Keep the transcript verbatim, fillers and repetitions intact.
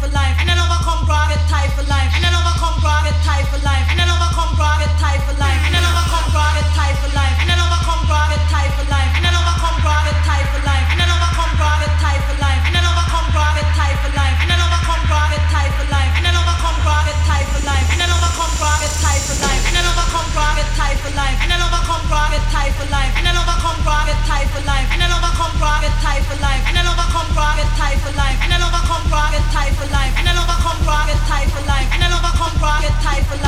for life, and then overcome grog, get tight for life, and then overcome grog, get tight for life, and then overcome grog, get tight for life, and then overcome grog, get tight for life, and then overcome grog, get tight for life, and then overcome grog, get tight for life, and then overcome grog, get tight for life, and then overcome grog, get tight for life, and then overcome grog, get tight for life, and then overcome grog, get tight for life, and then overcome grog, get tight for life, and then overcome grog, get tight for life, and then overcome grog, get tight for life, and then overcome grog, get tight for life, and then overcome grog, get tight for life, and then overcome grog, get tight for life, and then overcome grog, get tight for life, and then overcome grog, get tight for life, and then overcome grog, get tight for life.